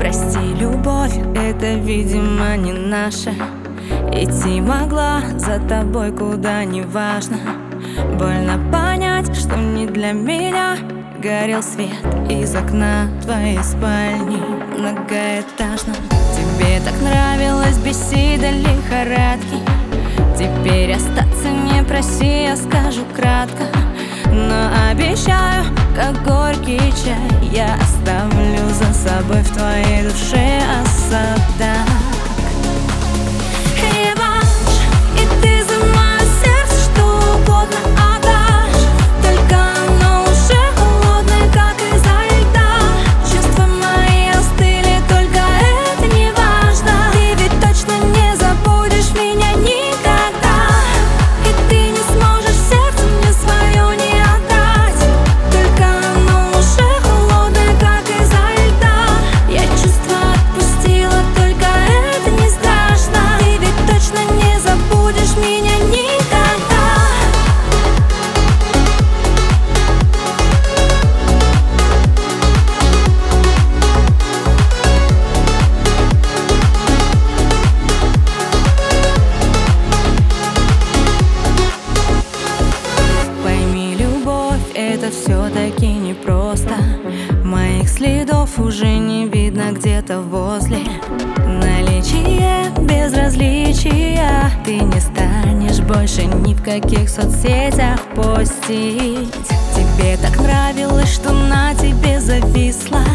Прости, любовь, это, видимо, не наша. Идти могла за тобой куда не важно. Больно понять, что не для меня. Горел свет из окна твоей спальни многоэтажном. Тебе так нравилось беседа лихорадки. Теперь остаться не проси, я скажу кратко. Но обещаю, как горький чай, я оставлю за собой в твоей душе осадок. Реванш, и ты за мое сердце что угодно отдашь. Только оно уже холодное, как изо льда. Чувства мои остыли, только это не важно. Ты ведь точно не забудешь меня никогда. И ты не сможешь сердце мне свое не отдать. Только оно уже холодное, как изо льда. Я чувства отпустила, только это не страшно. Ты ведь точно не забудешь меня никогда. Пойми, любовь, это все-таки непросто. Моих следов уже не видно где-то возле. Наличие безразличия ты не станешь больше ни в каких соцсетях постить. Тебе так нравилось, что на тебе зависла.